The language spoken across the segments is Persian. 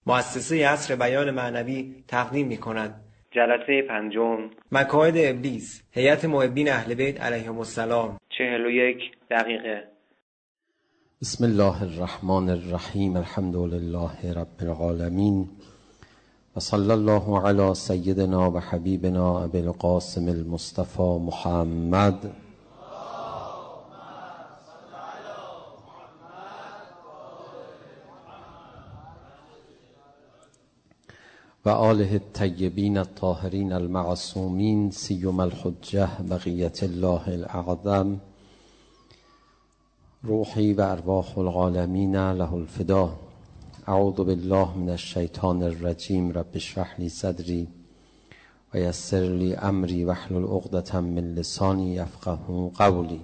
مؤسسه عصر بیان معنوی تقدیم می‌کند. جلسه پنجم، مکائد ابلیس، هیئت محبین اهل بیت علیهم السلام، 41 دقیقه. بسم الله الرحمن الرحیم. الحمد لله رب العالمین و صلی الله علی سیدنا و حبیبنا ابی القاسم المصطفى محمد و آله الطیبین الطاهرین المعصومین سیما الحجة بقیة الله الاعظم روحی و ارواح العالمین له الفدا. اعوذ بالله من الشیطان الرجیم. رب اشرح لی صدری و یسر لی امری واحلل عقدة من لسانی یفقهوا قولی.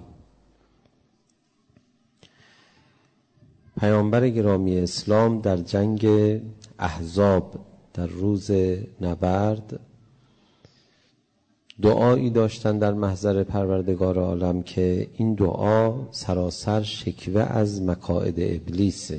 پیامبر گرامی اسلام در جنگ احزاب در روز نبرد دعایی داشتن در محضر پروردگار عالم که این دعا سراسر شکوه از مکائد ابلیسه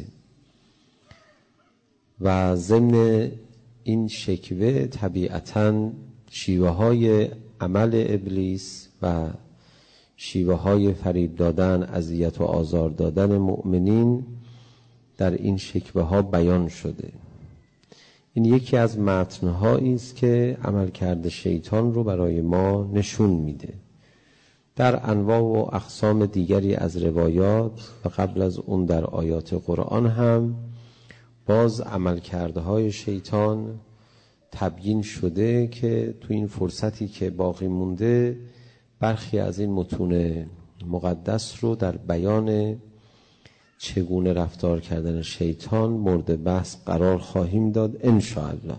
و ضمن این شکوه طبیعتاً شیوه های عمل ابلیس و شیوه های فریب دادن، اذیت و آزار دادن مؤمنین در این شکوه ها بیان شده. این یکی از متن‌هایی است که عملکرد شیطان رو برای ما نشون میده. در انواع و اقسام دیگری از روایات و قبل از اون در آیات قرآن هم باز عملکردهای شیطان تبیین شده که تو این فرصتی که باقی مونده برخی از این متون مقدس رو در بیان چگونه رفتار کردن شیطان مورد بحث قرار خواهیم داد انشاءالله.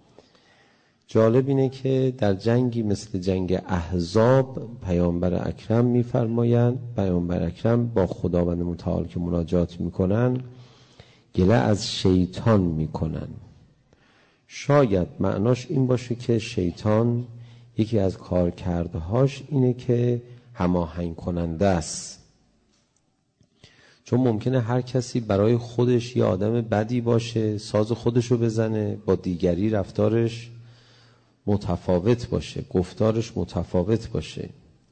جالب اینه که در جنگی مثل جنگ احزاب پیامبر اکرم میفرمایند، پیامبر اکرم با خداوند متعال که مناجات میکنن گله از شیطان میکنن. شاید معناش این باشه که شیطان یکی از کارکردهاش اینه که هماهنگ کننده است، چون ممکنه هر کسی برای خودش یه آدم بدی باشه، ساز خودشو بزنه، با دیگری رفتارش متفاوت باشه، گفتارش متفاوت باشه.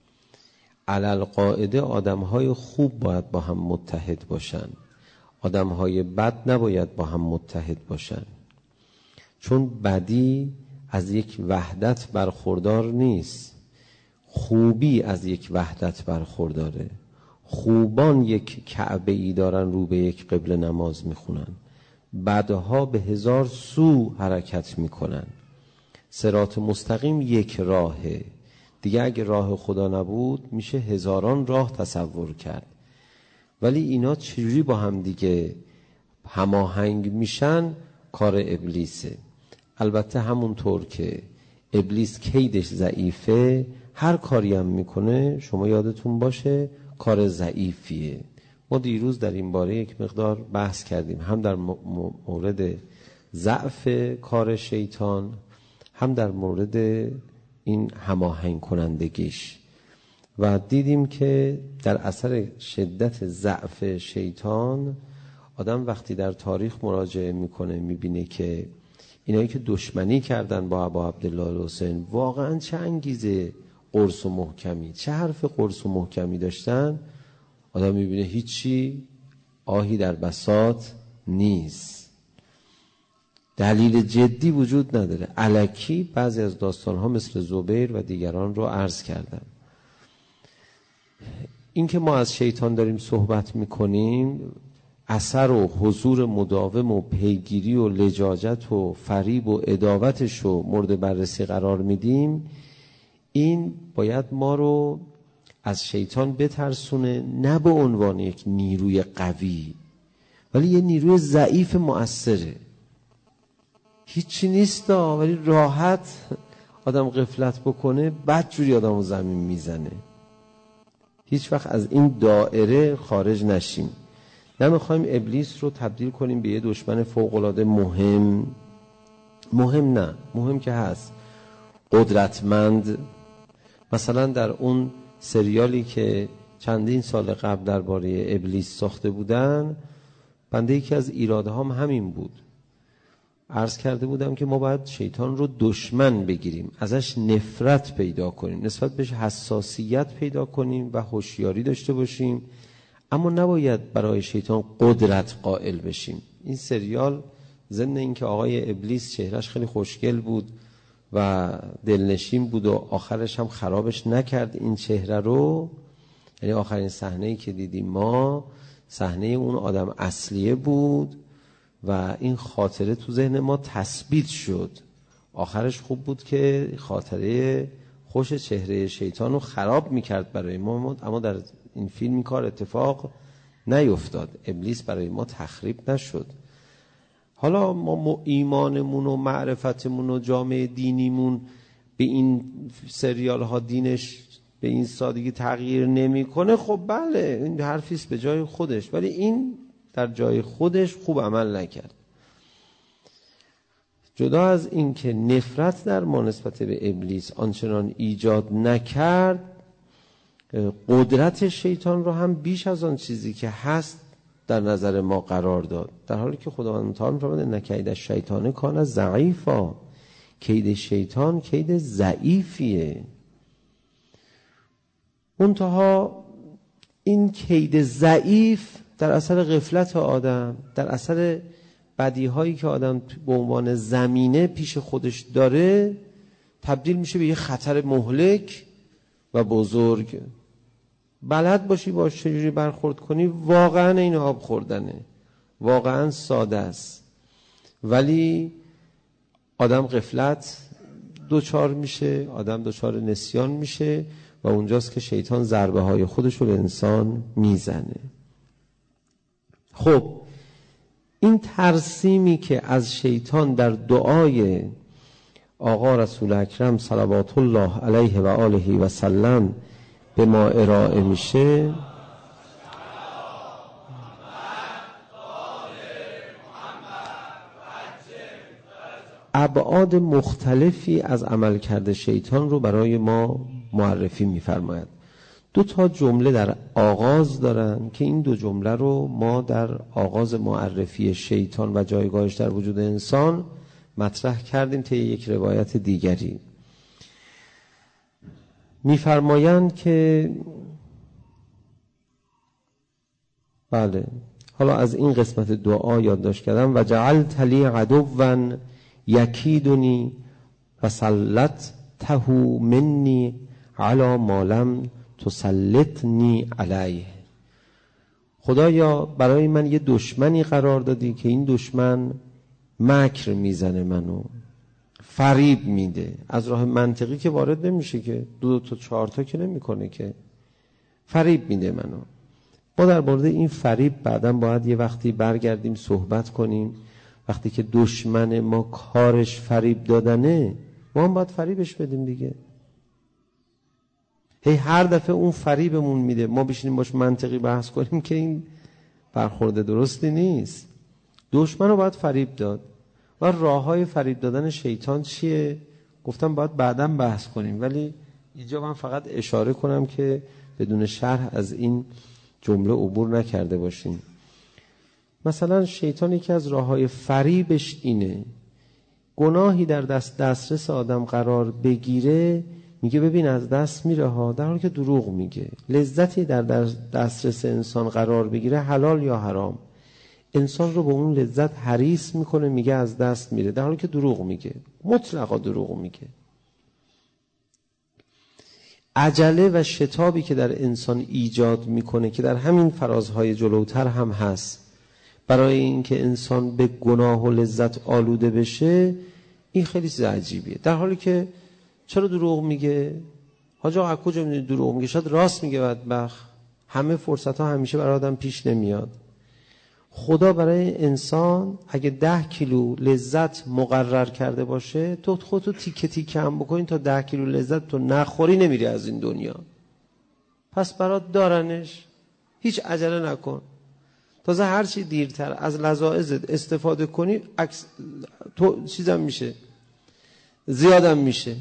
علالقاعده آدمهای خوب باید با هم متحد باشن، آدمهای بد نباید با هم متحد باشن، چون بدی از یک وحدت برخوردار نیست، خوبی از یک وحدت برخورداره. خوبان یک کعبه ای دارن رو به یک قبله نماز میخونن، بدها به 1000 سو حرکت میکنن. صراط مستقیم یک راهه دیگه، اگه راه خدا نبود میشه هزاران راه تصور کرد. ولی اینا چجوری با هم دیگه هماهنگ میشن؟ کار ابلیسه. البته همونطور که ابلیس کیدش ضعیفه، هر کاری هم میکنه شما یادتون باشه کار ضعیفیه. ما دیروز در این باره یک مقدار بحث کردیم، هم در مورد ضعف کار شیطان، هم در مورد این هماهنگ کنندگیش، و دیدیم که در اثر شدت ضعف شیطان آدم وقتی در تاریخ مراجعه میکنه میبینه که اینایی که دشمنی کردن با ابا عبدالله الحسین واقعا چه انگیزه قرص و محکمی، چه حرف قرص و محکمی داشتن. آدم میبینه هیچی، آهی در بساط نیست، دلیل جدی وجود نداره. الکی بعضی از داستانها مثل زبیر و دیگران رو عرض کردم. این که ما از شیطان داریم صحبت میکنیم، اثر و حضور مداوم و پیگیری و لجاجت و فریب و عداوتش رو مورد بررسی قرار میدیم، این باید ما رو از شیطان بترسونه، نه به عنوان یک نیروی قوی، ولی یه نیروی ضعیف مؤثره. هیچی نیست ولی راحت آدم غفلت بکنه بد جوری آدم رو زمین میزنه. هیچ وقت از این دائره خارج نشیم. نمیخوایم ابلیس رو تبدیل کنیم به یه دشمن فوق‌العاده مهم نه، مهم که هست، قدرتمند. مثلا در اون سریالی که چندین سال قبل درباره ابلیس ساخته بودن، بنده یکی از ایرادهام همین بود. عرض کرده بودم که ما باید شیطان رو دشمن بگیریم، ازش نفرت پیدا کنیم، نسبت بهش حساسیت پیدا کنیم و هوشیاری داشته باشیم، اما نباید برای شیطان قدرت قائل بشیم. این سریال ضمن اینکه آقای ابلیس چهرهش خیلی خوشگل بود و دلنشین بود و آخرش هم خرابش نکرد این چهره رو، یعنی آخرین صحنه‌ای که دیدیم ما صحنه اون آدم اصلیه بود و این خاطره تو ذهن ما تثبیت شد. آخرش خوب بود که خاطره خوش چهره شیطان رو خراب میکرد برای ما، اما در این فیلم این کار اتفاق نیفتاد، ابلیس برای ما تخریب نشد. حالا ما ایمانمون و معرفتمون و جامعه دینیمون به این سریال ها دینش به این سادگی تغییر نمیکنه، خب بله این حرفیست به جای خودش، ولی این در جای خودش خوب عمل نکرد. جدا از این که نفرت در ما نسبت به ابلیس آنچنان ایجاد نکرد، قدرت شیطان رو هم بیش از آن چیزی که هست در نظر ما قرار داد، در حالی که خداوند تعالی فرمود ان کید الشیطان کان ضعیفا، کید شیطان کید ضعیفیه. منتها این کید ضعیف در اثر غفلت آدم، در اثر بدیهایی که آدم به عنوان زمینه پیش خودش داره، تبدیل میشه به یه خطر مهلک و بزرگ. بلد باشی باش چجوری برخورد کنی، واقعا این آب خوردنه، واقعا ساده است، ولی آدم غفلت دوچار میشه، آدم دوچار نسیان میشه و اونجاست که شیطان ضربه های خودش رو به انسان میزنه. خب این ترسیمی که از شیطان در دعای آقا رسول اکرم صلوات الله علیه و آله و سلم به ما ارائه میشه، ابعاد مختلفی از عملکرد شیطان رو برای ما معرفی می‌فرماید. 2 جمله در آغاز دارن که این 2 جمله رو ما در آغاز معرفی شیطان و جایگاهش در وجود انسان مطرح کردیم طی یک روایت دیگری. می‌فرمایند که بله، حالا از این قسمت دعا یادداشت کردم و جعلت لی عدوا یکیدنی و سلطته منی علی ما لم تسلطنی علیه. خدایا برای من یه دشمنی قرار دادی که این دشمن مکر میزنه، منو فریب میده، از راه منطقی که وارد نمیشه که 2 تا 4 تا که نمیکنه که، فریب میده منو. ما در مورد این فریب بعداً باید یه وقتی برگردیم صحبت کنیم. وقتی که دشمن ما کارش فریب دادنه، ما هم باید فریبش بدیم دیگه. هر دفعه اون فریبمون میده ما بشینیم باش منطقی بحث کنیم که این برخورد درستی نیست. دشمن رو باید فریب داد. و راههای فریب دادن شیطان چیه؟ گفتم باید بعداً بحث کنیم، ولی اینجا من فقط اشاره کنم که بدون شرح از این جمله عبور نکرده باشیم. مثلا شیطان یکی از راههای فریبش اینه، گناهی در دسترس آدم قرار بگیره، میگه ببین از دست میره ها، در حالی که دروغ میگه. لذتی در دسترس انسان قرار بگیره، حلال یا حرام، انسان رو به اون لذت حریص میکنه، میگه از دست میره، در حالی که دروغ میگه، مطلقا دروغ میگه. عجله و شتابی که در انسان ایجاد میکنه که در همین فرازهای جلوتر هم هست، برای اینکه انسان به گناه و لذت آلوده بشه، این خیلی چیز عجیبیه. در حالی که چرا دروغ میگه؟ حاج آقا از کجا میدونی دروغ میگه؟ شاید راست میگه بدبخت. همه فرصت ها همیشه برای آدم پیش نمیاد. خدا برای انسان اگه 10 کیلو لذت مقرر کرده باشه، تو خودتو تیکه تیکه هم بکنی تا 10 کیلو لذت تو نخوری نمیری از این دنیا. پس برات دارنش، هیچ عجله نکن. تازه هر چی دیرتر از لذاذت استفاده کنی، تو چیزم میشه، زیادم میشه،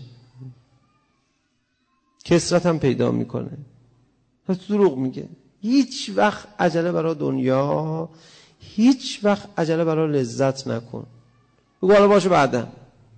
کثرت هم پیدا میکنه. پس دروغ میگه. هیچ وقت عجله برای دنیا، هیچ وقت عجله برای لذت نکن. بگو حالا باشه بعدن.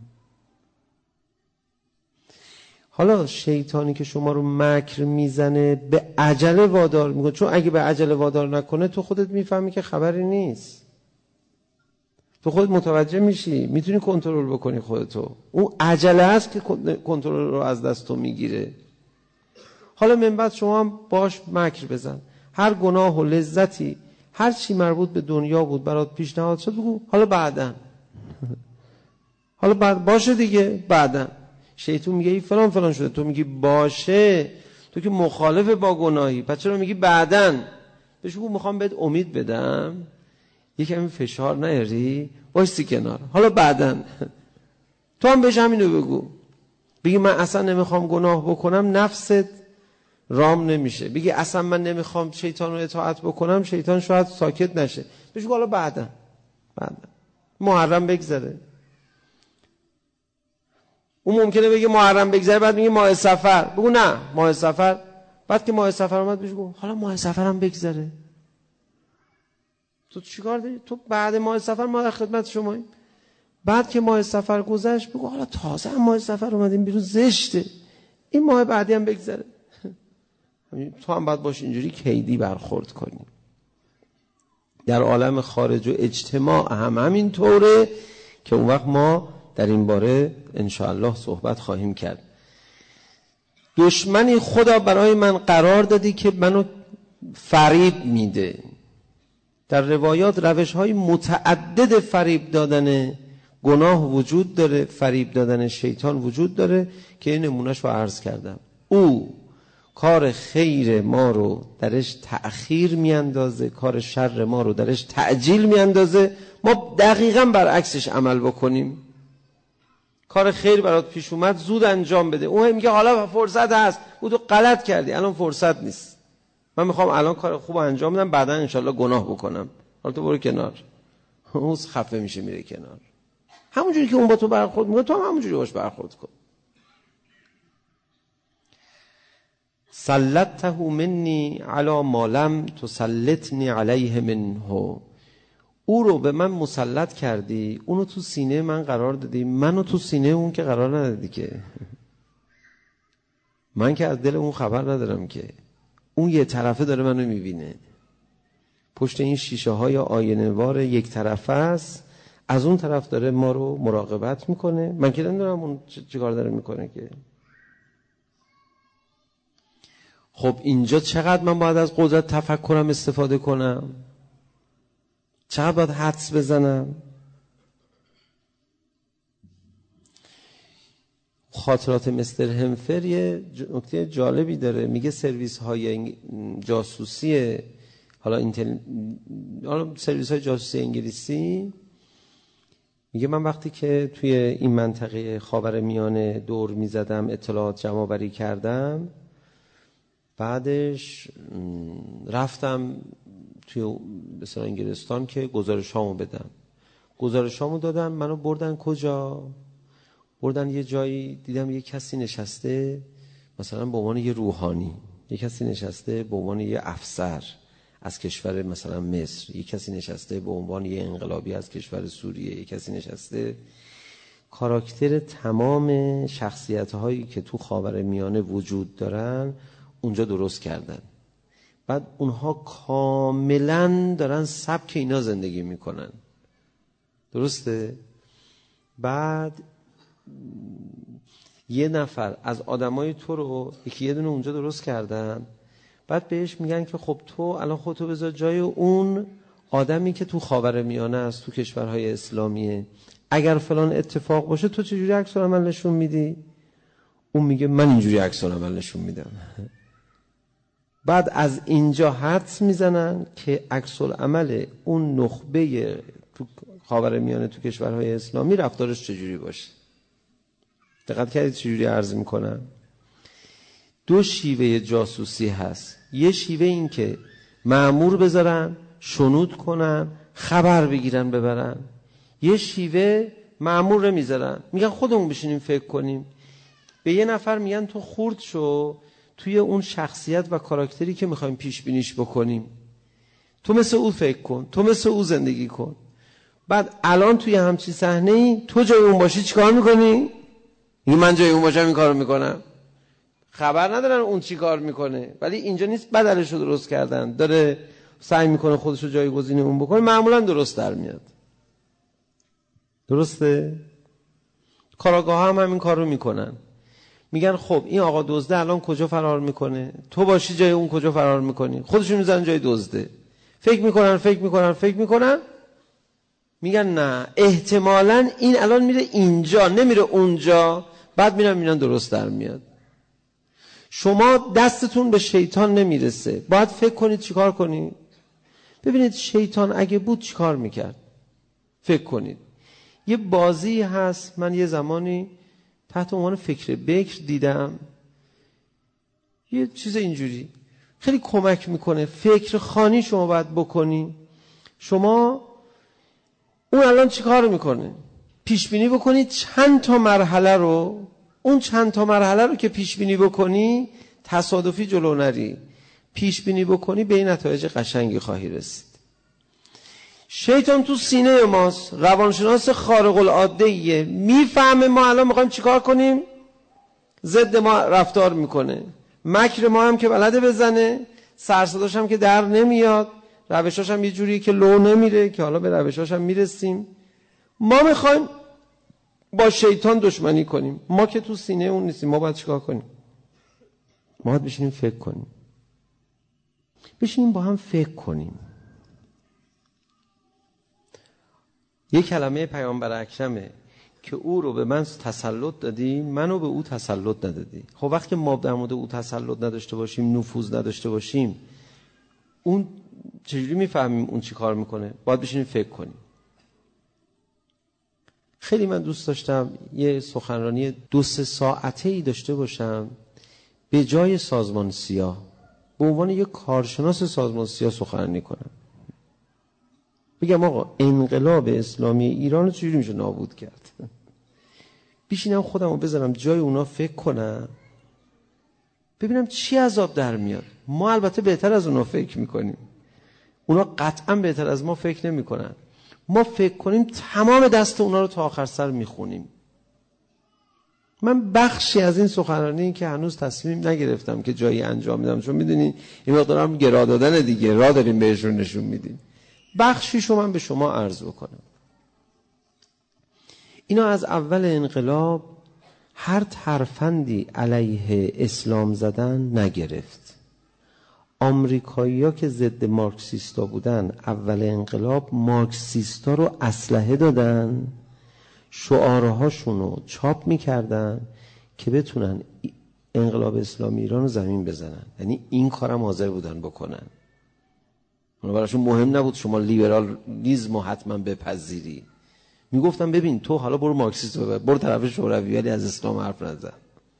حالا شیطانی که شما رو مکر میزنه به عجله وادار میکنه، چون اگه به عجله وادار نکنه تو خودت میفهمی که خبری نیست، تو خودت متوجه میشی، میتونی کنترل بکنی خودتو. اون عجله است که کنترل رو از دست تو میگیره. حالا من بعد شما هم باش مکر بزن، هر گناه و لذتی هر چی مربوط به دنیا بود برات پیشنهاد شد بگو حالا بعدن، حالا بعد باشه دیگه بعدن. شیطان میگه این فلان فلان شده، تو میگی باشه، تو که مخالف با گناهی، پس چرا میگی بعدن؟ بهش بگو میخوام بهت امید بدم، یکمی فشار نیاری، وایسی کنار، حالا بعدن. تو هم بهش همینو بگو، بگی من اصلا نمیخوام گناه بکنم، نفست رام نمیشه. بگی اصلا من نمیخوام شیطان رو اطاعت بکنم، شیطان شاید ساکت نشه. بهش بگو حالا بعدن، محرم بگذره. اون ممکنه بگه محرم بگذره، بعد میگه ماه صفر، بگو نه ماه صفر، بعد که ماه صفر اومد بهش بگو حالا ماه صفر هم بگذره. تو چیکار داری؟ تو بعد ماه صفر ما در خدمت شماییم، بعد که ماه صفر گذشت بگو حالا تازه ماه صفر اومدیم بیرون، زشته، این ماه بعدی هم بگذره. تو هم باید باش اینجوری کیدی برخورد کنی. در عالم خارج و اجتماع هم همین طوره که اون وقت ما در این باره انشاءالله صحبت خواهیم کرد. دشمنی خدا برای من قرار دادی که منو فریب میده. در روایات روش‌های متعدد فریب دادن گناه وجود داره، فریب دادن شیطان وجود داره که این نمونه‌شو عرض کردم. او کار خیر ما رو درش تأخیر میاندازه، کار شر ما رو درش تعجیل میاندازه. ما دقیقاً برعکسش عمل بکنیم. کار خیر برات پیش اومد زود انجام بده. اون میگه حالا فرصت هست، تو غلط کردی، الان فرصت نیست، من میخوام الان کار خوب انجام بدم، بعدا انشالله گناه بکنم. حالا تو برو کنار. اون خفه میشه میره کنار. همونجوری که اون با تو برخورد میکنه تو هم همونجوری باش برخورد کن. سلطته منی علی ما لم تسلطنی علیه منه. او رو به من مسلط کردی، اونو تو سینه من قرار دادی، منو تو سینه اون که قرار ندادی که. من که از دل اون خبر ندارم که. اون یه طرفه داره منو میبینه، پشت این شیشه های آینه وار یک طرفه است، از اون طرف داره ما رو مراقبت میکنه. من که نمیدونم اون چیکار داره میکنه که. خب اینجا چقدر من باید از قدرت تفکرم استفاده کنم؟ چقدر باید حدس بزنم؟ خاطرات مستر همفر یه نکته جالبی داره، میگه سرویس های جاسوسی، حالا سرویس های جاسوسی انگلیسی، میگه من وقتی که توی این منطقه خاورمیانه دور میزدم، اطلاعات جمع بری کردم، بعدش رفتم توی مثلا انگلستان که گزارشامو بدم. گزارشامو دادم، منو بردن کجا؟ بردن یه جایی، دیدم یه کسی نشسته مثلا به عنوان یه روحانی، یه کسی نشسته به عنوان یه افسر از کشور مثلا مصر، یه کسی نشسته به عنوان یه انقلابی از کشور سوریه، یه کسی نشسته. کاراکتر تمام شخصیت‌هایی که تو خاورمیانه وجود دارن اونجا درست کردن. بعد اونها کاملا دارن سبک اینا زندگی میکنن، درسته؟ بعد یه نفر از آدمای تو رو یه دونه اونجا درست کردن، بعد بهش میگن که خب تو الان خودتو بذار جای اون آدمی که تو خاورمیانه است، تو کشورهای اسلامیه، اگر فلان اتفاق باشه تو چجوری عکس العمل نشون میدی؟ اون میگه من اینجوری عکس العمل نشون میدم. بعد از اینجا حدس میزنن که عکس العمل اون نخبه تو خاورمیانه تو کشورهای اسلامی رفتارش چجوری باشه. دقت کردید چجوری عرض میکنن؟ دو شیوه جاسوسی هست. یه شیوه این که مأمور بذارن، شنود کنن، خبر بگیرن ببرن. یه شیوه مأمور رو میذارن، میگن خودمون بشینیم فکر کنیم. به یه نفر میگن تو خورد شو توی اون شخصیت و کاراکتری که میخوایم پیش بینیش بکنیم، تو مثل او فکر کن، تو مثل او زندگی کن. بعد الان توی همچین صحنه‌ای تو جای اون باشی چیکار میکنی؟ من جای اون باشم این کارو میکنم. خبر ندارن اون چی کار میکنه، ولی اینجا نیست بدلش رو درست کردن، داره سعی میکنه خودش رو جایگزین اون بکنه، معمولا درست در میاد. درسته؟ کاراگاه هم همین کار رو میکنن. میگن خب این آقا دزده الان کجا فرار میکنه، تو باشی جای اون کجا فرار میکنی؟ خودشون میزنن جای دزده. فکر میکنن میگن نه احتمالاً این الان میره اینجا نمیره اونجا، بعد میرن درست در میاد. شما دستتون به شیطان نمیرسه، باید فکر کنید چیکار کنید. ببینید شیطان اگه بود چیکار میکرد؟ فکر کنید. یه بازی هست، من یه زمانی تحت عنوان فکر بکر دیدم، یه چیز اینجوری خیلی کمک میکنه. فکر خانی شما باید بکنی. شما اون الان چیکار میکنه؟ پیش بینی بکنید چند تا مرحله رو، اون چند تا مرحله رو که پیش بینی بکنی تصادفی جلو نری، پیش بینی بکنی به این نتایج قشنگی خواهی رسید. شیطان تو سینه ماست، روانشناس خارق العاده‌ایه، میفهمه ما الان میخوایم چیکار کنیم، ضد ما رفتار میکنه. مکر ما هم که بلده بزنه، سرصداش هم که در نمیاد، روشاش هم یه جوریه که لو نمیره، که حالا به روشاش هم میرسیم. ما میخوایم با شیطان دشمنی کنیم، ما که تو سینه اون نیستیم. ما باید چیکار کنیم؟ ما باید بشینیم فکر کنیم، بشینیم با هم فکر کنیم. یک کلمه پیامبر اکرمه که او رو به من تسلط دادی، منو به او تسلط ندادی. خب وقتی ما در مورد او تسلط نداشته باشیم، نفوذ نداشته باشیم، اون چجوری میفهمیم اون چی کار میکنه؟ باید بشینیم فکر کنیم. خیلی من دوست داشتم یه سخنرانی 2-3 ساعته‌ای داشته باشم به جای سازمان سیاه، به عنوان یک کارشناس سازمان سیاه سخنرانی کنم. بگم آقا انقلاب اسلامی ایران رو چجوری میشه نابود کرد؟ بشینم خودم رو بذارم جای اونا فکر کنم، ببینم چی عذاب در میاد. ما البته بهتر از اونا فکر میکنیم، اونا قطعا بهتر از ما فکر نمیکنن. ما فکر کنیم تمام دست اونا رو تا آخر سر میخونیم. من بخشی از این سخنرانی که هنوز تصمیم نگرفتم که جایی انجام میدم، چون میدونین این مقدارم گرا دادن دیگه، راه داریم بهشون نشون میدیم. بخشیشو من به شما عرض بکنم. اینا از اول انقلاب هر ترفندی علیه اسلام زدن نگرفت. آمریکایی‌ها که ضد مارکسیستا بودن اول انقلاب مارکسیستا رو اسلحه دادن، شعارهاشون رو چاپ میکردن که بتونن انقلاب اسلامی ایران رو زمین بزنن. یعنی این کارم حاضر بودن بکنن. اونا براشون مهم نبود شما لیبرالیسم رو حتما بپذیری. میگفتن ببین تو حالا برو مارکسیست برو طرف شوروی، ولی از اسلام حرف نزن.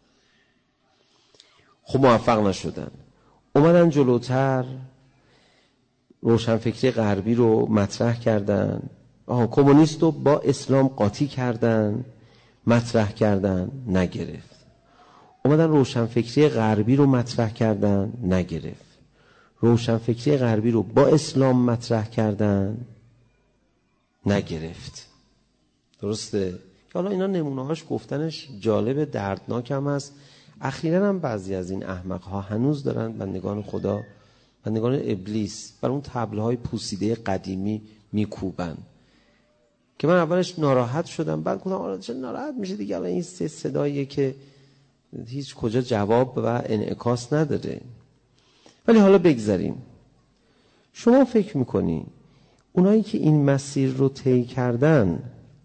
خب موفق نشدن. اومدن جلوتر روشنفکری غربی رو مطرح کردن، کمونیست رو با اسلام قاطی کردن، مطرح کردن، نگرفت. اومدن روشنفکری غربی رو مطرح کردن، نگرفت. روشنفکری غربی رو با اسلام مطرح کردن، نگرفت. درسته؟ حالا اینا نمونه‌هاش گفتنش جالب، دردناک هم هست. اخیراً هم بعضی از این احمق‌ها هنوز دارن بندگان خدا، بندگان ابلیس، بر اون طبل‌های پوسیده قدیمی میکوبن. که من اولش ناراحت شدم، بعد گفتم آره چه ناراحت میشه دیگه، الان این صداییه که هیچ کجا جواب و انعکاس نداره. ولی حالا بگذاریم. شما فکر میکنی اونایی که این مسیر رو طی کردن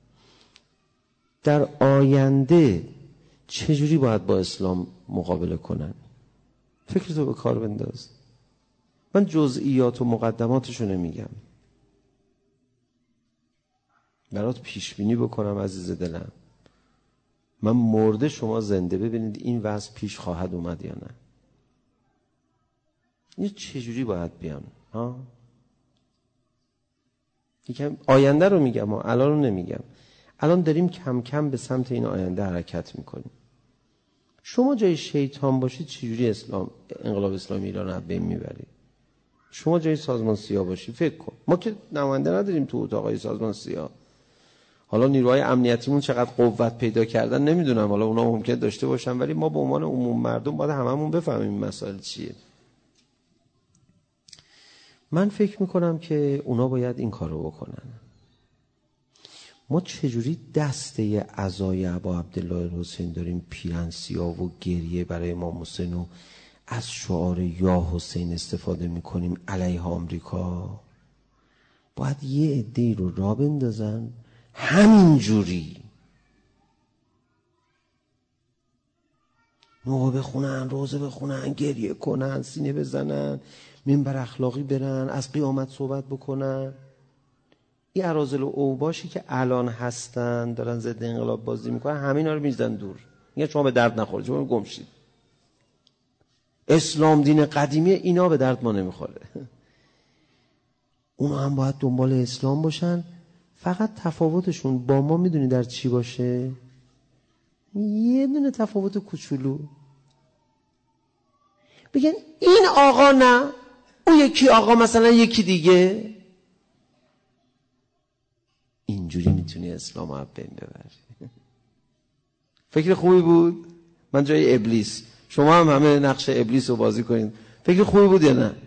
در آینده چجوری باید با اسلام مقابله کنن؟ فکرتو به کار بنداز. من جزئیات و مقدماتشو نمیگم، برات پیش بینی بکنم عزیز دلم. من مرده شما زنده، ببینید این وضع پیش خواهد اومد یا نه. این چجوری باید بیان؟ یکم آینده رو میگم، الان رو نمیگم. الان داریم کم کم به سمت این آینده حرکت میکنیم. شما جای شیطان باشید چجوری انقلاب اسلامی ایران رو بین میبرید؟ شما جای سازمان سیاه باشی فکر کن. ما که نماینده نداریم تو اتاقای سازمان سیاه. حالا نیروهای امنیتیمون چقدر قوت پیدا کردن نمیدونم، حالا اونا ممکن داشته باشن، ولی ما به عنوان عموم مردم باید هممون بفهمیم این مسائل چیه. من فکر میکنم که اونا باید این کارو بکنن. ما چجوری دسته عزای ابا عبدالله حسین داریم پیرن سیاه و گریه برای امام حسین و از شعار یا حسین استفاده میکنیم علیه آمریکا؟ باید یه عده‌ای رو راه بندازن همین جوری نوحه بخونن، روزه بخونن، گریه کنن، سینه بزنن، منبر اخلاقی برن، از قیامت صحبت بکنن. این اراذل و اوباشی که الان هستن دارن ضد انقلاب بازی میکنن، همینا رو میزدن دور. میگن شما به درد نخورید، شما گم شید. اسلام دین قدیمی، اینا به درد ما نمیخوره. اونا هم باید دنبال اسلام باشن. فقط تفاوتشون با ما میدونی در چی باشه؟ یه دونه تفاوت کوچولو. بگن این آقا نه، اون یکی آقا مثلا یکی دیگه. اینجوری میتونی اسلام رو بین ببری. فکر خوبی بود؟ من جای ابلیس، شما هم همه نقش ابلیس رو بازی کنید. فکر خوبی بود یا نه؟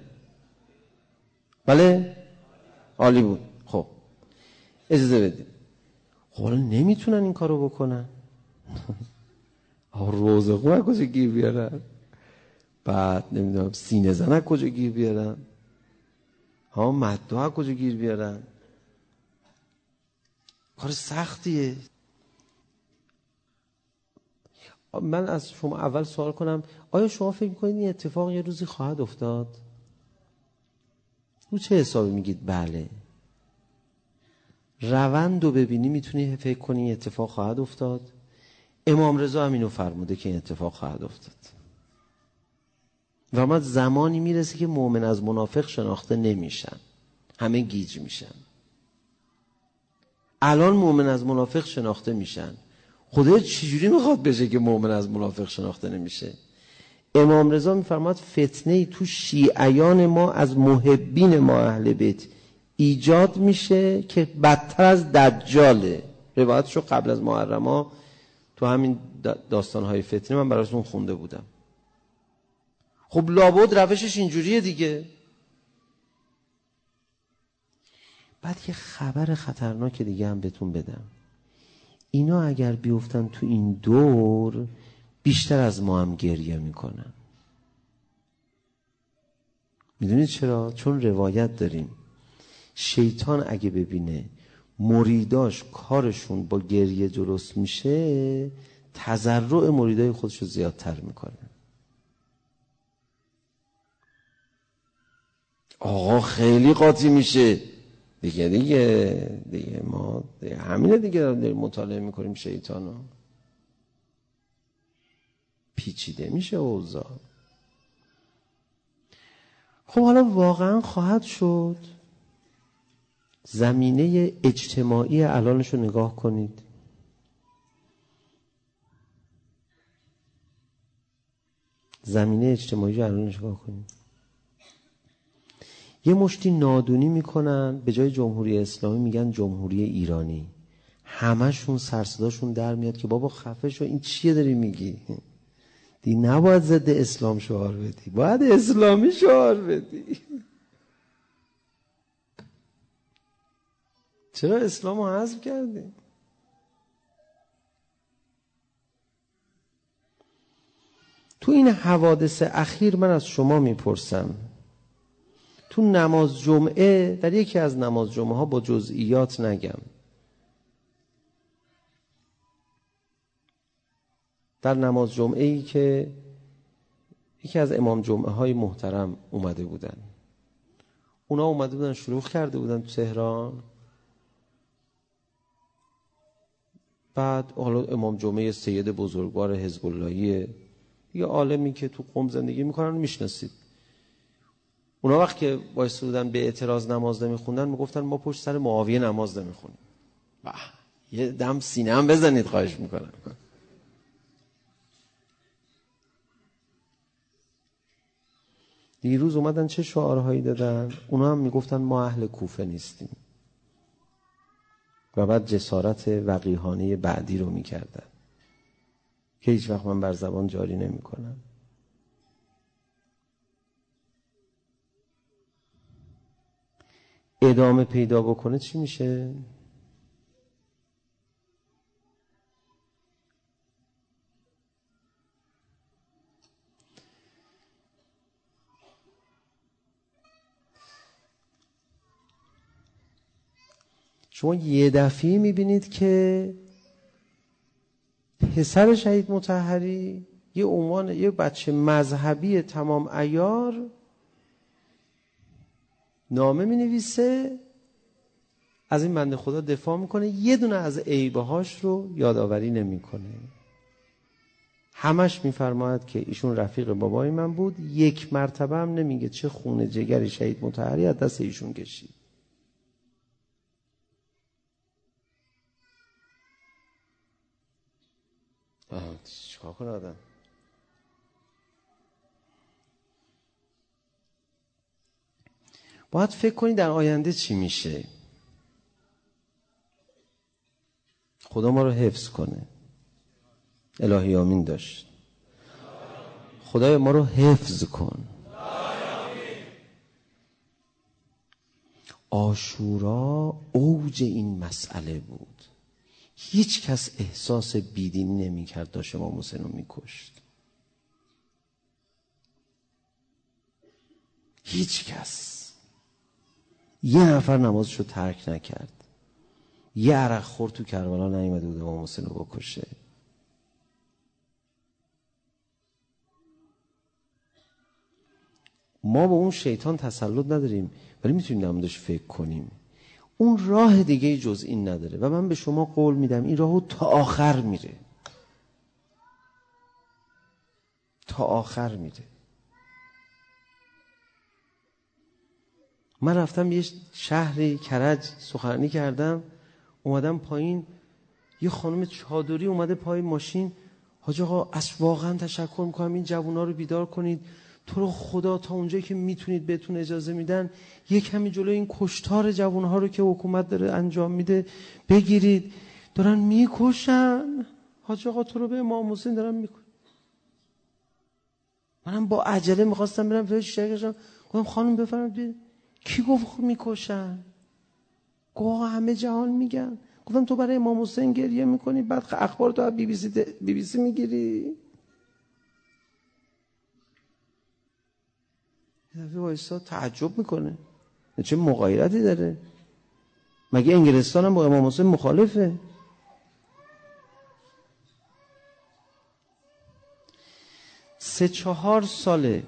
بله؟ عالی بود. خب اجازه بدید. خب حالا نمیتونن این کارو بکنن. روزه خواه کجا گیر بیارن؟ بعد نمیدونم سینه زنه کجا گیر بیارن؟ مدعا کجا گیر بیارن؟ کار سختیه. من از شما اول سوال کنم، آیا شما فکر میکنید این اتفاق یه روزی خواهد افتاد؟ رو چه حسابی میگید بله؟ روند رو ببینی میتونی فکر کنی این اتفاق خواهد افتاد؟ امام رضا هم اینو فرموده که این اتفاق خواهد افتاد. و ما زمانی میرسه که مؤمن از منافق شناخته نمیشن، همه گیج میشن. الان مؤمن از منافق شناخته میشن. خدا چجوری میخواد بشه که مؤمن از منافق شناخته نمیشه؟ امام رضا میفرماد فتنه تو شیعیان ما از محبین ما اهل بیت ایجاد میشه که بدتر از دجاله. روایتشو قبل از محرم ها تو همین داستانهای فتنه من براتون خونده بودم. خب لابد روشش اینجوریه دیگه. بعد یه خبر خطرناک دیگه هم بهتون بدم. اینا اگر بیفتن تو این دور بیشتر از ما هم گریه میکنن. میدونید چرا؟ چون روایت داریم شیطان اگه ببینه مریداش کارشون با گریه درست میشه، تضرع مریدای خودشو زیادتر میکنه. آقا خیلی قاطی میشه دیگه ما همینه دیگه داریم مطالعه میکنیم شیطانو. پیچیده میشه اوضاع. خب حالا واقعا خواهد شد. زمینه اجتماعی الانشو نگاه کنید. زمینه اجتماعی الانشو نگاه کنید. یه مشتی نادونی میکنن، به جای جمهوری اسلامی میگن جمهوری ایرانی. همشون سرصداشون در میاد که بابا خفه شو، این چیه داری میگی؟ دی نباید ضد اسلام شعار بدی، باید اسلامی شعار بدی. چرا اسلام رو حذف کردی؟ تو این حوادث اخیر من از شما میپرسم، تو نماز جمعه، در یکی از نماز جمعه ها با جزئیات نگم، در نماز جمعه ای که یکی از امام جمعه های محترم اومده بودن، اونا اومده بودن شلوغ کرده بودن تو تهران. بعد حالا امام جمعه سید بزرگوار حزب اللهی، یه عالمی که تو قم زندگی میکنن میشناسید. اونا وقت که وایساده بودن به اعتراض نماز نمیخوندن میگفتن ما پشت سر معاویه نماز نمیخونیم. یه دم سینه هم بزنید خواهش میکنم. دیروز اومدن چه شعارهایی دادن؟ اونا هم میگفتن ما اهل کوفه نیستیم و بعد جسارت وقیحانه بعدی رو میکردن که هیچ وقت من بر زبان جاری نمی کنم. ادامه پیدا بکنه چی میشه؟ شما یه دفعه میبینید که پسر شهید مطهری یه عنوان یه بچه مذهبی تمام عیار نامه مینویسه، از این بنده خدا دفاع میکنه، یه دونه از عیبهاش رو یادآوری نمیکنه. همش میفرماید که ایشون رفیق بابای من بود، یک مرتبه هم نمیگه چه خون جگری شهید مطهری از دست ایشون کشید. چیکار کنه آدم؟ باید فکر کنی در آینده چی میشه. خدا ما رو حفظ کنه. الهی آمین داشت. خدای ما رو حفظ کن. عاشورا اوج این مسئله بود. هیچ کس احساس بیدینی نمی کرد داشت امام حسین رو می کشت. هیچ کس. یه نفر نمازش رو ترک نکرد. یه عرق خور تو کربلا نیامده بود امام حسین رو بکشه. ما با اون شیطان تسلط نداریم ولی میتونیم در موردش فکر کنیم. اون راه دیگه جز این نداره و من به شما قول میدم این راهو تا آخر میره. تا آخر میره. من رفتم یه شهری کرج سخنرانی کردم، اومدم پایین یه خانم چادری اومده پای ماشین، حاج آقا از واقعا تشکر میکنم این جوونا رو بیدار کنید، تو رو خدا تا اونجایی که میتونید بهتون اجازه میدن یه کمی جلوی این کشتار جوانها رو که حکومت داره انجام میده بگیرید، دارن میکشن. حاج آقا تو رو به امام حسین دارن میکشن. منم با عجله میخواستم برم پیش شیخشم، گفتم خانم بفرمایید کی گفت میکشن؟ گفت همه جهان میگن. گفتم تو برای امام حسین گریه میکنی بعد اخبار تو از بی بی سی میگیری؟ یه دفعه وایسا تعجب میکنه چه مغایرتی داره. مگه انگلستان هم با امام حسین مخالفه؟ 3-4 ساله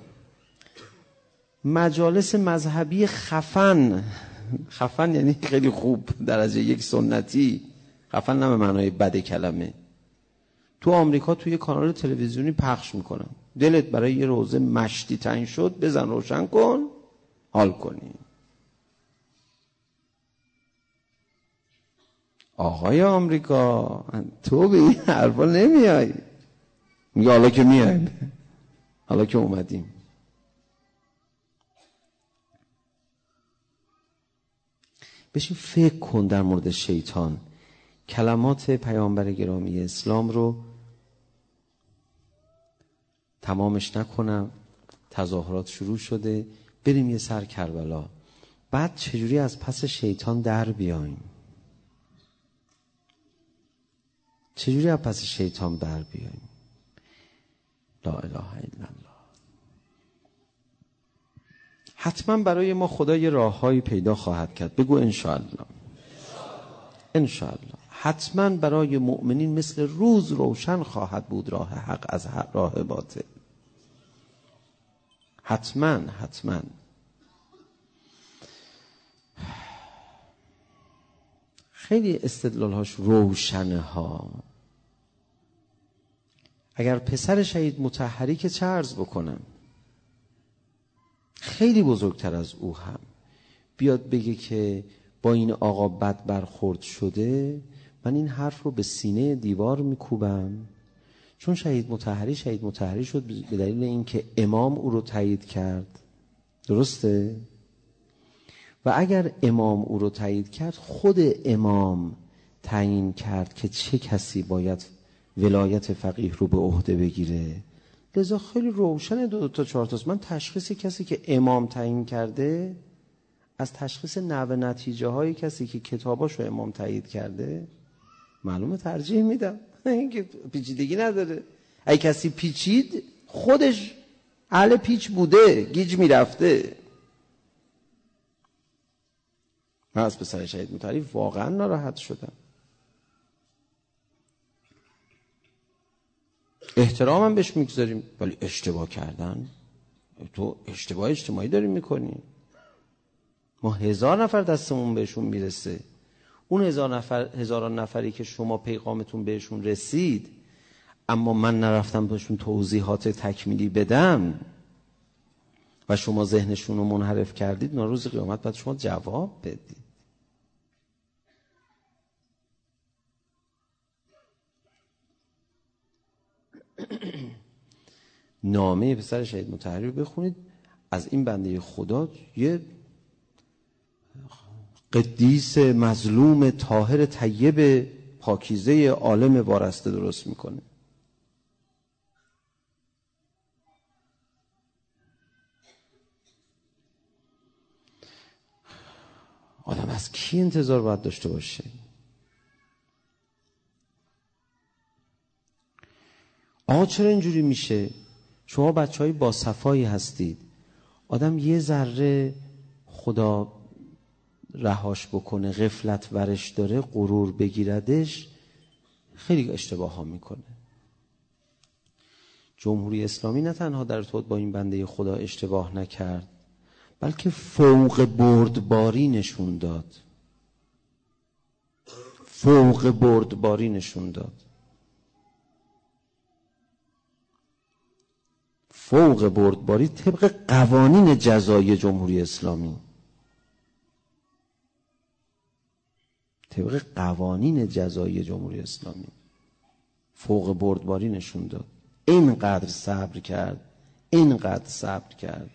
مجالس مذهبی خفن یعنی خیلی خوب درجه یک سنتی، خفن نه به معنای بد کلمه، تو آمریکا توی کانال تلویزیونی پخش میکنن. دلت برای یه روزه مشتی تنگ شد بزن روشن کن حال کنی. آقای آمریکا تو به این حرفا نمیای. میگه حالا که میایم، حالا که اومدیم. بشین فکر کن در مورد شیطان. کلمات پیامبر گرامی اسلام رو تمامش نکنم، تظاهرات شروع شده، بریم یه سر کربلا، بعد چجوری از پس شیطان در بیاییم. چجوری از پس شیطان در بیاییم. لا اله الا الله. حتما برای ما خدا یه راههایی پیدا خواهد کرد. بگو انشاءالله. انشاءالله. حتما برای مؤمنین مثل روز روشن خواهد بود راه حق از راه باطل. حتما. خیلی استدلالهاش روشنه ها. اگر پسر شهید مطهری که چه عرض بکنم خیلی بزرگتر از او هم بیاد بگه که با این آقا بد برخورد شده، من این حرف رو به سینه دیوار میکوبم، چون شهید مطهری شد به دلیل اینکه امام او رو تایید کرد. درسته؟ و اگر امام او رو تایید کرد، خود امام تعیین کرد که چه کسی باید ولایت فقیه رو به عهده بگیره. لذا خیلی روشن 2 تا 4 تاست. من تشخیص کسی که امام تعیین کرده از تشخیص نحوه نتیجه های کسی که کتاباشو امام تایید کرده معلومه ترجیح میدم. این که پیچیدگی نداره. اگه کسی پیچید خودش اهل پیچ بوده، گیج میرفته. من از پسر شهید مطهری واقعا ناراحت شدم. احترامم بهش میگذاریم، ولی اشتباه کردن، تو اشتباه اجتماعی داری میکنی. ما 1000 نفر دستمون بهشون میرسه. اون 1000 نفری که شما پیغامتون بهشون رسید اما من نرفتم بهشون توضیحات تکمیلی بدم و شما ذهنشون رو منحرف کردید، روز قیامت باید شما جواب بدید. نامه پسر شهید مطهری رو بخونید. از این بنده خدا یه قدیس مظلوم طاهر طیب پاکیزه عالم وارسته درست میکنه. آدم از کی انتظار باید داشته باشه؟ آقا چرا اینجوری میشه؟ شما بچهای با صفایی هستید. آدم یه ذره خدا رهاش بکنه، غفلت ورش داره، غرور بگیردش، خیلی اشتباه ها میکنه. جمهوری اسلامی نه تنها در توت با این بنده خدا اشتباه نکرد، بلکه فوق بردباری نشون داد. فوق بردباری نشون داد. فوق بردباری طبق قوانین جزایی جمهوری اسلامی. طبق قوانین جزایی جمهوری اسلامی فوق بردباری نشون داد. اینقدر صبر کرد، اینقدر صبر کرد.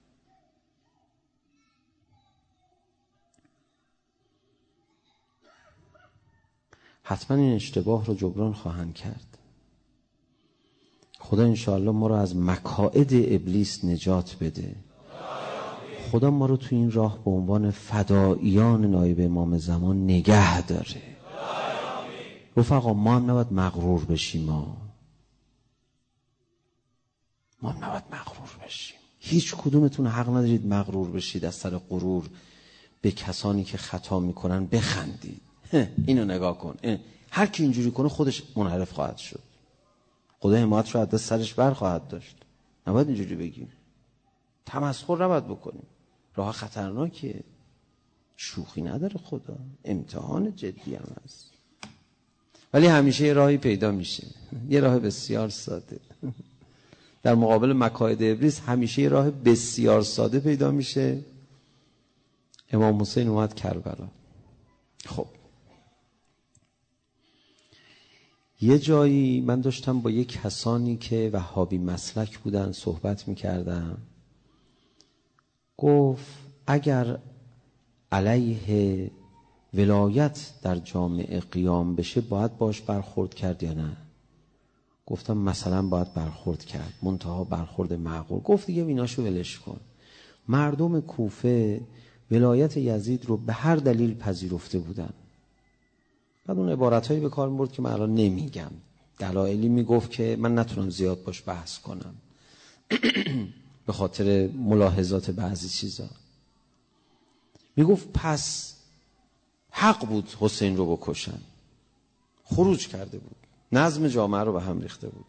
حتما این اشتباه رو جبران خواهند کرد. خدا انشاءالله ما رو از مکائد ابلیس نجات بده. خدا ما رو تو این راه به عنوان فداییان نایب امام زمان نگه داره. رفقا ما هم نباید مغرور بشیم. ما هم نباید مغرور بشیم. هیچ کدومتون حق ندارید مغرور بشید، از سر غرور به کسانی که خطا میکنن بخندید. اینو نگاه کن، هر کی اینجوری کنه خودش منحرف خواهد شد. خدا حمایتش رو از دست سرش بر خواهد داشت. نباید اینجوری بگیم. تمسخر نباید بکنیم. راه خطرناکیه. شوخی نداره خدا. امتحان جدی هم هست. ولی همیشه یه راهی پیدا میشه. یه راه بسیار ساده. در مقابل مکائد ابلیس همیشه یه راه بسیار ساده پیدا میشه. امام حسین اومد کربلا. خب یه جایی من داشتم با یه کسانی که وهابی مسلک بودن صحبت میکردم. گفت اگر علیه ولایت در جامعه قیام بشه باید باش برخورد کرد یا نه؟ گفتم مثلا باید برخورد کرد، منتها برخورد معقول. گفت دیگه ایناشو ولش کن. مردم کوفه ولایت یزید رو به هر دلیل پذیرفته بودن. بعد اون عبارتهایی به کار می‌برد که من الان نمیگم. دلایلی میگفت که من نتونم زیاد باش بحث کنم به خاطر ملاحظات بعضی چیزا. میگفت پس حق بود حسین رو بکشن. خروج کرده بود، نظم جامعه رو به هم ریخته بود.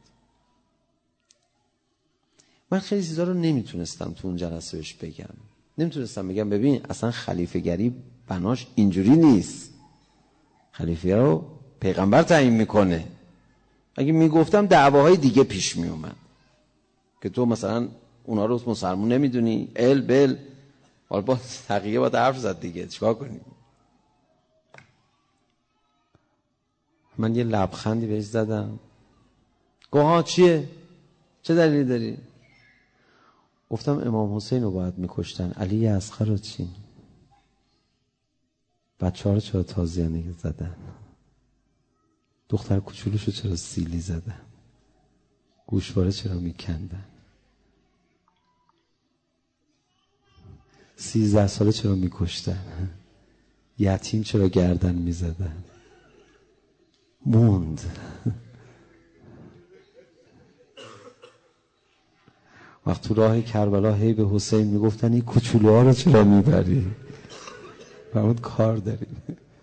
من خیلی چیزا رو نمیتونستم تو اون جلسه بهش بگم. نمیتونستم بگم ببین اصلا خلیفه گری بناش اینجوری نیست. خلیفه رو پیغمبر تعیین میکنه. اگه میگفتم دعواهای دیگه پیش میومد که تو مثلا اونا رو مسلمون نمیدونی، بل حالا با تقیه با حرف زد دیگه، چیکار کنیم؟ من یه لبخندی بهش زدم. گوها چیه؟ چه دلیلی داری؟ گفتم امام حسین رو باید میکشتن، علی اصغر رو چی؟ بچه ها رو چرا تازیانه زدن؟ دختر کوچولوش رو چرا سیلی زدن؟ گوشواره چرا میکندن؟ 13 ساله چرا میکشتن؟ یتیم چرا گردن میزدن؟ موند. وقت تو راه کربلا هی به حسین میگفتن این کوچولوها رو چرا میبری؟ فرمود کار داریم.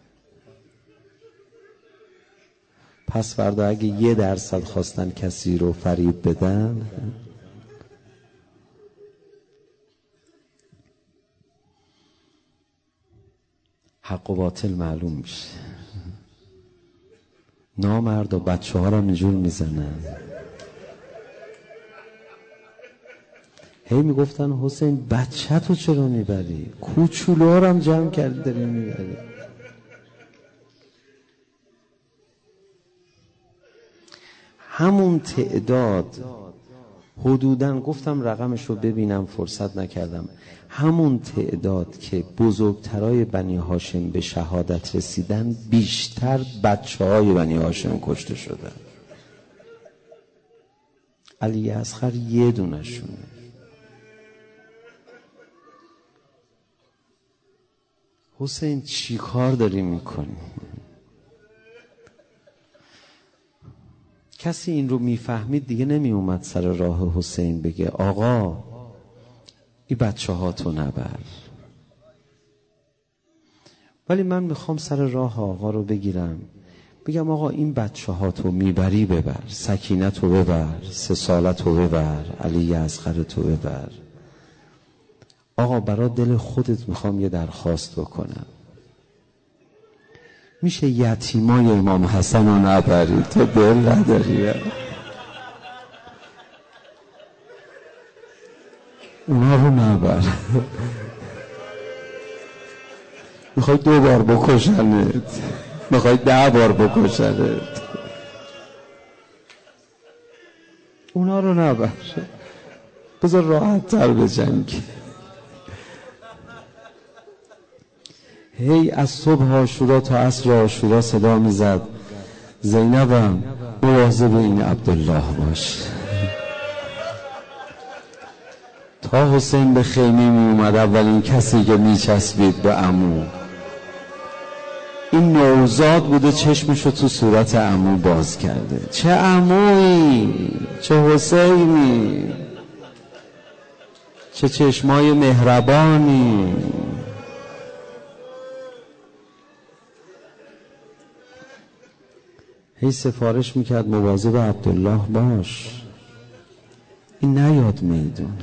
پس فردا اگه 1% خواستن کسی رو فریب بدن، حق و باطل معلوم میشه. نامرد و بچه ها رو اینجور میزنن. هی میگفتن حسین بچه تو چرا میبری؟ کوچولوها رو هم جمع کردی داری میبری. همون تعداد حدوداً، گفتم رقمش رو ببینم فرصت نکردم، همون تعداد که بزرگترای بنی هاشم به شهادت رسیدن بیشتر بچه های بنی هاشم کشته شدن. علی اصغر یه دونشونه. حسین چی کار داری میکنی؟ کسی این رو میفهمید دیگه نمی اومد سر راه حسین بگه آقا این بچه ها تو نبر. ولی من میخوام سر راه آقا رو بگیرم، بگم آقا این بچه ها تو میبری ببر، سکینت رو ببر، 3 سالت رو ببر، علی اصغر تو ببر. آقا برای دل خودت میخوام یه درخواست بکنم، میشه یتیمای امام حسن رو نبری؟ تو دل نداری؟ اونا رو نبر. میخوای 2 بار بکشنت، میخوای 10 بار بکشنت، اونا رو نبر. بذار راحت تر بجنگی. هی از صبح عاشورا تا عصر عاشورا صدا میزد زینبم مواظب این عبدالله باش. تا حسین به خیمه می اومد اولین کسی که میچسبید به عمو این نوزاد بوده، چشمشو تو صورت عمو باز کرده. چه عمویی، چه حسینی، چه چشمای مهربانی. هی سفارش میکرد مواظب عبدالله باش، این نیاد میدون.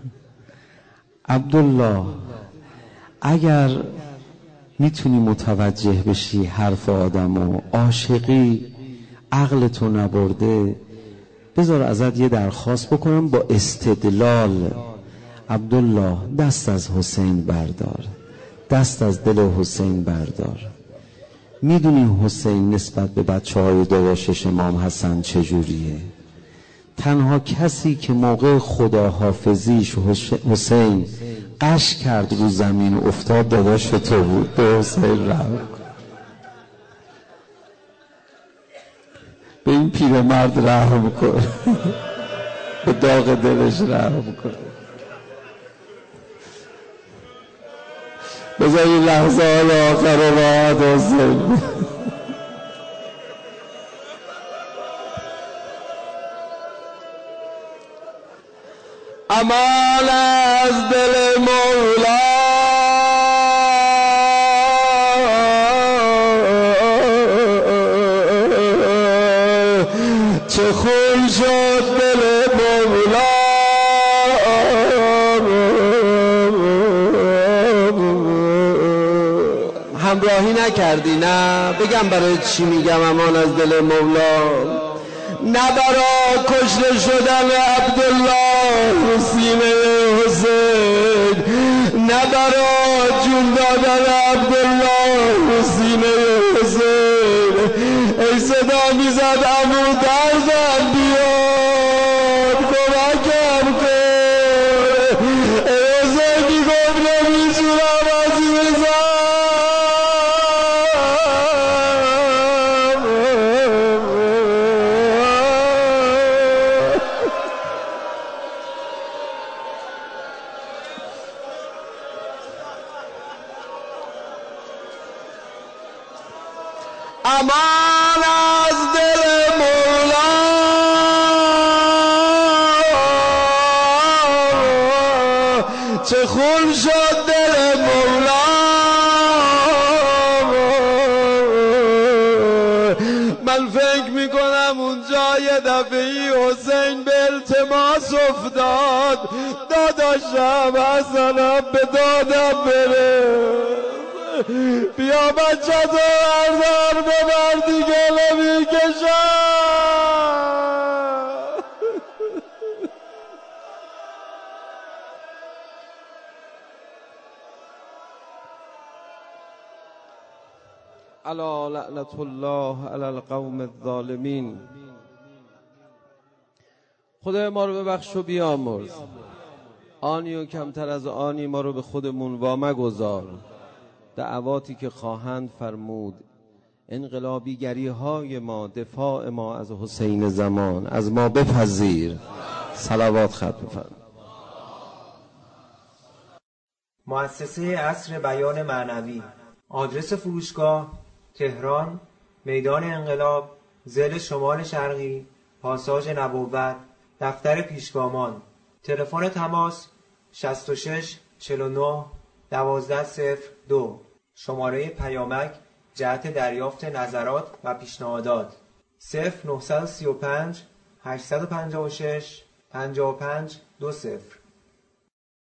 عبدالله اگر میتونی متوجه بشی حرف آدمو، عاشقی عقلتو نبرده، بذار ازت یه درخواست بکنم با استدلال. عبدالله دست از حسین بردار، دست از دل حسین بردار. میدونی حسین نسبت به بچه های داداشش امام حسن چجوریه؟ تنها کسی که موقع خداحافظیش حسین قش کرد رو زمین افتاد داداش تو بود. به حسین رحم کن، به این پیرمرد رحم کن، به داغ دلش رحم کن. بذار این لحظه های آخر راحت حسین. امان از دل مولا چه خون شد دل مولا. همراهی نکردی؟ نه بگم برای چی میگم امان از دل مولا. نه برا کشته شدن عبدالله سینه حسین، نه برا جون دادن عبدالله سینه حسین. ای صدا میزد عمو درزم بیاد، کمکم کن، چه خون شد دل مولا. من فکر میکنم اونجا یه دفعی حسین به التماس افتاد داداشم حسنم به دادم برس، بیا بچه تو بردار ببر دیگه نمیکشم. الا لعنت الله علی القوم الظالمین. خدای ما رو ببخش و بیامرز، آنی و کمتر از آنی ما رو به خودمون وامگذار. دعواتی که خواهند فرمود، انقلابیگری های ما، دفاع ما از حسین زمان از ما بپذیر. صلوات ختم فرما. مؤسسه عصر بیان معنوی. آدرس فروشگاه: تهران، میدان انقلاب، ضلع شمال شرقی، پاساژ نبوت، دفتر پیشگامان. تلفن تماس 66 49 1202. شماره پیامک جهت دریافت نظرات و پیشنهادات 0935 856 55 20.